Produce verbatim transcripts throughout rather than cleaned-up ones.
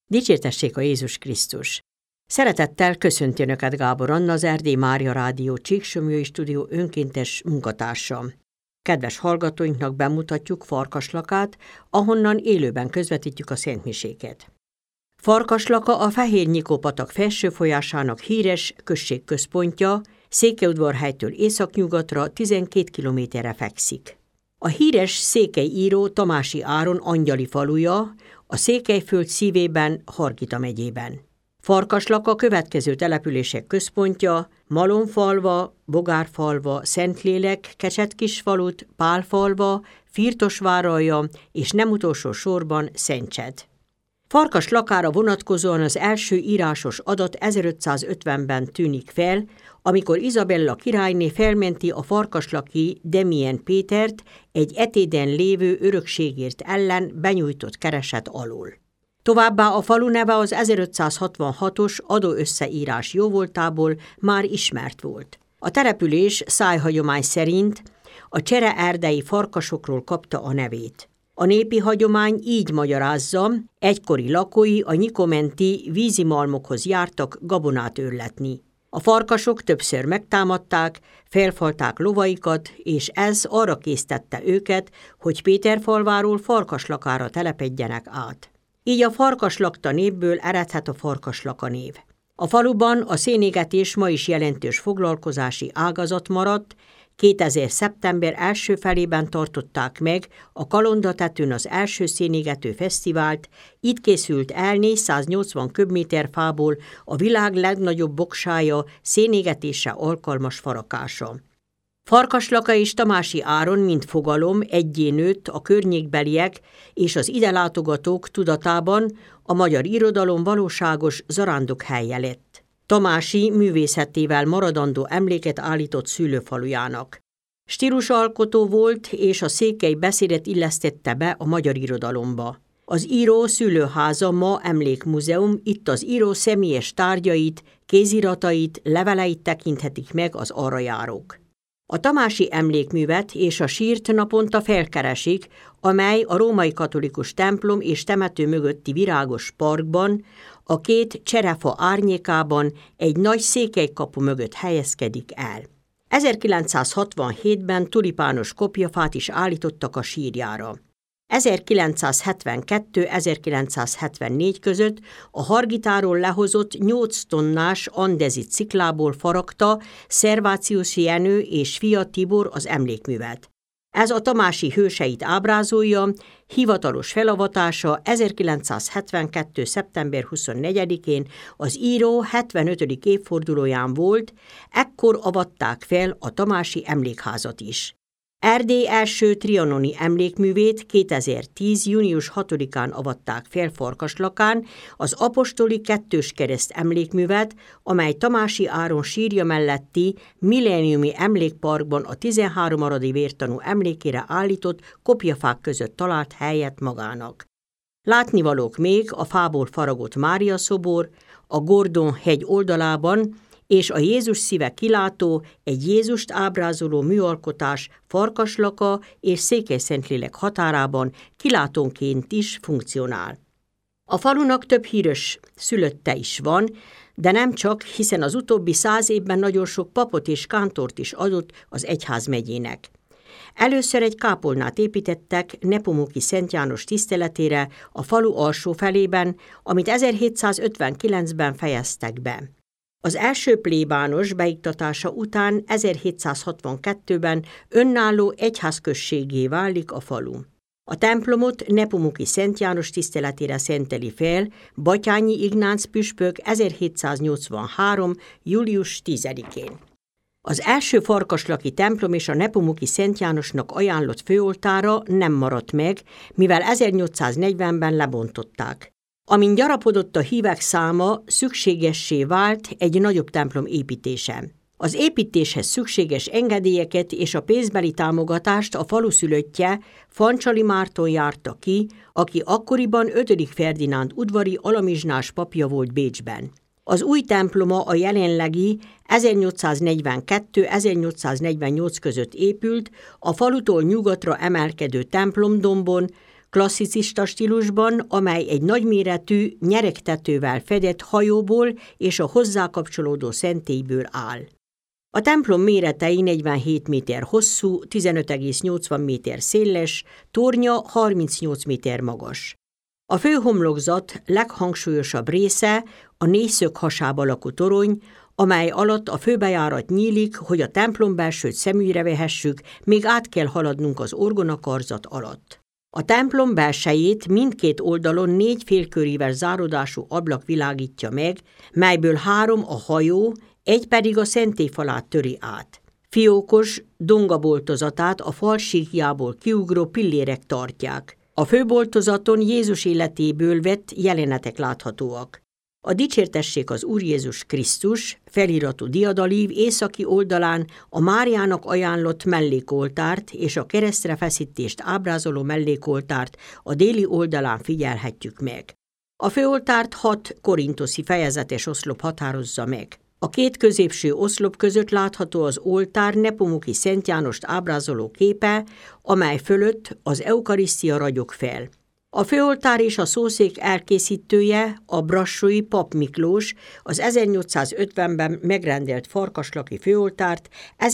Dicsértessék a Jézus Krisztus! Szeretettel köszönti Önöket Gábor Anna, az Erdély Mária Rádió Csíksomlyói Stúdió önkéntes munkatársa. Kedves hallgatóinknak bemutatjuk Farkaslakát, ahonnan élőben közvetítjük a szentmiséket. Farkaslaka a Fehér-Nyikó-patak felső folyásának híres községközpontja, Székelyudvarhelytől északnyugatra tizenkét kilométerre fekszik. A híres székely író Tamási Áron angyali faluja, a Székelyföld szívében, Hargita megyében. Farkaslaka a következő települések központja: Malomfalva, Bogárfalva, Szentlélek, Kecsetkisfalut, Pálfalva, Firtosváralja és nem utolsó sorban Szentcsed. Farkaslakára vonatkozóan az első írásos adat ezerötszázötvenben tűnik fel, amikor Izabella királyné felmenti a farkaslaki Demien Pétert egy etéden lévő örökségért ellen benyújtott kereset alól. Továbbá a falu neve az ezerötszázhatvanhatos adóösszeírás jóvoltából már ismert volt. A település szájhagyomány szerint a csere-erdei farkasokról kapta a nevét. A népi hagyomány így magyarázza, egykori lakói a nyikomenti vízimalmokhoz jártak gabonát őrletni. A farkasok többször megtámadták, felfalták lovaikat, és ez arra késztette őket, hogy Péterfalváról Farkaslakára telepedjenek át. Így a Farkaslakta névből eredhet a Farkaslaka név. A faluban a szénégetés ma is jelentős foglalkozási ágazat maradt, kétezer. szeptember első felében tartották meg a Kalondatetőn az első szénégető fesztivált, itt készült el négyszáznyolcvan köbméter fából a világ legnagyobb boksája, szénégetésre alkalmas farakása. Farkaslaka és Tamási Áron, mint fogalom, egyé nőtt a környékbeliek és az ide látogatók tudatában, a magyar irodalom valóságos zarándokhelye lett. Tamási művészetével maradandó emléket állított szülőfalujának. Stílusalkotó volt, és a székely beszédet illesztette be a magyar irodalomba. Az író szülőháza ma emlékmúzeum, itt az író személyes tárgyait, kéziratait, leveleit tekinthetik meg az arra járók. A tamási emlékművet és a sírt naponta felkeresik, amely a római katolikus templom és temető mögötti virágos parkban, a két cserefa árnyékában egy nagy székelykapu mögött helyezkedik el. ezerkilencszázhatvanhétben tulipános kopjafát is állítottak a sírjára. ezerkilencszázhetvenkettő - ezerkilencszázhetvennégy között a Hargitáról lehozott nyolc tonnás andezit sziklából faragta Szervácius Jenő és fia Tibor az emlékművet. Ez a tamási hőseit ábrázolja, hivatalos felavatása ezerkilencszázhetvenkettő. szeptember huszonnegyedikén az író hetvenötödik évfordulóján volt, ekkor avatták fel a tamási emlékházat is. Erdély első trianoni emlékművét kétezer-tíz. június hatodikán avatták fel Farkaslakán, az apostoli kettős kereszt emlékművet, amely Tamási Áron sírja melletti millenniumi emlékparkban a tizenhárom aradi vértanú emlékére állított kopjafák között talált helyet magának. Látnivalók még a fából faragott Mária szobor, a Gordon hegy oldalában, és a Jézus szíve kilátó, egy Jézust ábrázoló műalkotás Farkaslaka és Székely-Szentlélek határában kilátónként is funkcionál. A falunak több híres szülötte is van, de nem csak, hiszen az utóbbi száz évben nagyon sok papot és kántort is adott az egyházmegyének. Először egy kápolnát építettek Nepomuki Szent János tiszteletére a falu alsó felében, amit ezerhétszázötvenkilencben fejeztek be. Az első plébános beiktatása után ezerhétszázhatvankettőben önálló egyházközséggé válik a falu. A templomot Nepomuki Szent János tiszteletére szenteli fel Batthyány Ignác püspök ezerhétszáznyolcvanhárom. július tizedikén. Az első farkaslaki templom és a Nepomuki Szent Jánosnak ajánlott főoltára nem maradt meg, mivel ezernyolcszáznegyvenben lebontották. Amint gyarapodott a hívek száma, szükségessé vált egy nagyobb templom építése. Az építéshez szükséges engedélyeket és a pénzbeli támogatást a falu szülöttje, Fancsali Márton járta ki, aki akkoriban ötödik Ferdinánd udvari alamizsnás papja volt Bécsben. Az új temploma a jelenlegi ezernyolcszáznegyvenkettő - ezernyolcszáznegyvennyolc között épült, a falutól nyugatra emelkedő templomdombon, klasszicista stílusban, amely egy nagyméretű, nyeregtetővel fedett hajóból és a hozzá kapcsolódó szentélyből áll. A templom méretei negyvenhét méter hosszú, tizenöt egész nyolcvan méter széles, tornya harmincnyolc méter magas. A főhomlokzat leghangsúlyosabb része a négyszög hasába lakó torony, amely alatt a főbejárat nyílik, hogy a templom belsőt szemügyre vehessük, még át kell haladnunk az orgonakarzat alatt. A templom belsejét mindkét oldalon négy félköríves záródású ablak világítja meg, melyből három a hajó, egy pedig a szentély falát töri át. Fiókos dongaboltozatát a fal síkjából kiugró pillérek tartják. A főboltozaton Jézus életéből vett jelenetek láthatóak. A Dicsértessék az Úr Jézus Krisztus feliratú diadalív északi oldalán a Máriának ajánlott mellékoltárt és a keresztre feszítést ábrázoló mellékoltárt a déli oldalán figyelhetjük meg. A főoltárt hat korintoszi fejezetes oszlop határozza meg. A két középső oszlop között látható az oltár Nepomuki Szent Jánost ábrázoló képe, amely fölött az eukarisztia ragyog fel. A főoltár és a szószék elkészítője, a brassói Pap Miklós az ezernyolcszázötvenben megrendelt farkaslaki főoltárt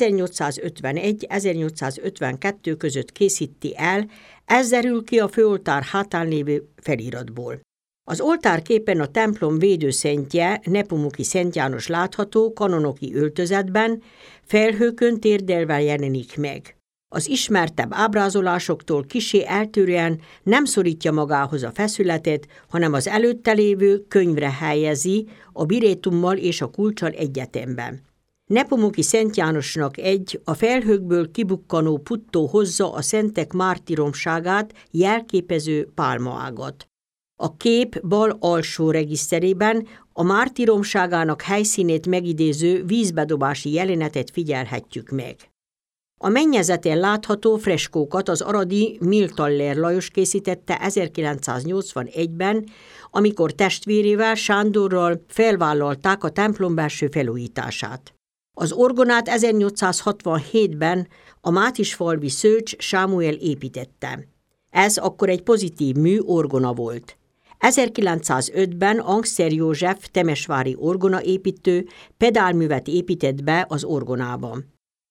ezernyolcszázötvenegy-ezernyolcszázötvenkettő között készíti el, ez derül ki a főoltár hátán lévő feliratból. Az oltárképen a templom védőszentje, Nepomuki Szent János látható kanonoki öltözetben, felhőkön térdelve jelenik meg. Az ismertebb ábrázolásoktól kissé eltérően nem szorítja magához a feszületet, hanem az előtte lévő könyvre helyezi, a birétummal és a kulccsal egyetemben. Nepomuki Szent Jánosnak egy, a felhőkből kibukkanó puttó hozza a szentek mártíromságát jelképező pálmaágat. A kép bal alsó regiszterében a mártíromságának helyszínét megidéző vízbedobási jelenetet figyelhetjük meg. A mennyezeten látható freskókat az aradi Miltaller Lajos készítette ezerkilencszáznyolcvanegyben, amikor testvérével Sándorral felvállalták a templom belső felújítását. Az orgonát ezernyolcszázhatvanhétben a Mátisfalvi Szőcs Sámuel építette. Ez akkor egy pozitív mű orgona volt. ezerkilencszázötben Angszer József temesvári orgonaépítő pedálművet épített be az orgonában.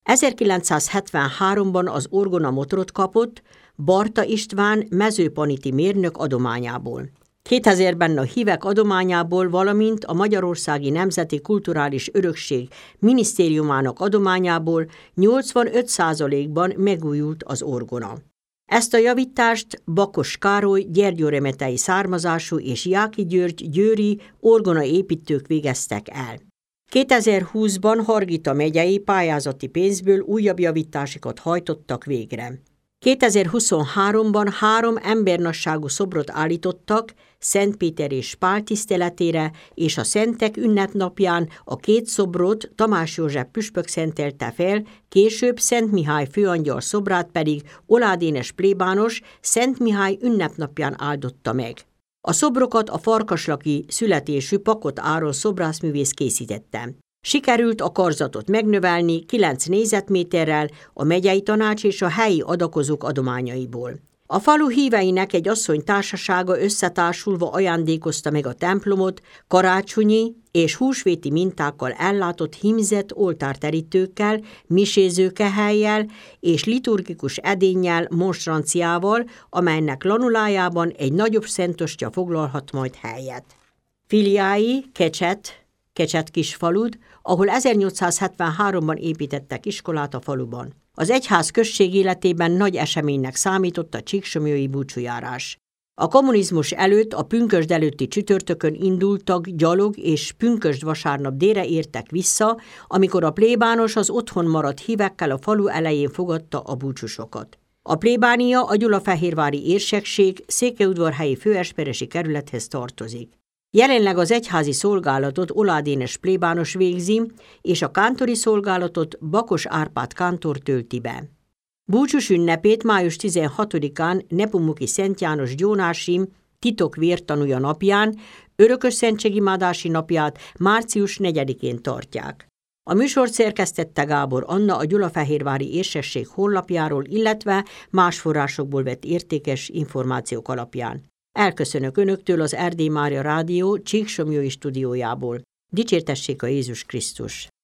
ezerkilencszázhetvenháromban az orgona motorot kapott Barta István mezőpaniti mérnök adományából. kétezerben a hívek adományából, valamint a Magyarországi Nemzeti Kulturális Örökség Minisztériumának adományából nyolcvanöt százalékban megújult az orgona. Ezt a javítást Bakos Károly gyergyóremetei származású és Jáki György győri orgonaépítők végeztek el. kétezer-húszban Hargita megyei pályázati pénzből újabb javításokat hajtottak végre. kétezer-huszonháromban három embernagyságú szobrot állítottak Szent Péter és Pál tiszteletére, és a Szentek ünnepnapján a két szobrot Tamás József püspök szentelte fel, később Szent Mihály főangyal szobrát pedig Olád Énes plébános Szent Mihály ünnepnapján áldotta meg. A szobrokat a farkaslaki születésű Pakot Áron szobrászművész készítette. Sikerült a karzatot megnövelni kilenc négyzetméterrel a megyei tanács és a helyi adakozók adományaiból. A falu híveinek egy asszony társasága összetársulva ajándékozta meg a templomot karácsonyi és húsvéti mintákkal ellátott hímzett oltárterítőkkel, misézőkehellyel és liturgikus edénnyel, monstranciával, amelynek lanulájában egy nagyobb szentostya foglalhat majd helyet. Filiái Kecset, Kecset-Kisfalud, ahol ezernyolcszázhetvenháromban építettek iskolát a faluban. Az egyház község életében nagy eseménynek számított a csíksomlyói búcsújárás. A kommunizmus előtt a pünkösd előtti csütörtökön indultak gyalog, és pünkösd vasárnap délre értek vissza, amikor a plébános az otthon maradt hívekkel a falu elején fogadta a búcsúsokat. A plébánia a gyulafehérvári érsekség Székelyudvarhelyi főesperesi kerülethez tartozik. Jelenleg az egyházi szolgálatot Olád Énes plébános végzi, és a kántori szolgálatot Bakos Árpád kántor tölti be. Búcsús ünnepét május tizenhatodikán Nepomuki Szent János gyónási titok vértanúja napján, örökös szentségimádási napját március negyedikén tartják. A műsort szerkesztette Gábor Anna a Gyulafehérvári Érsesség honlapjáról, illetve más forrásokból vett értékes információk alapján. Elköszönök Önöktől az Erdély Mária Rádió Csíksomlyói stúdiójából. Dicsértessék a Jézus Krisztus!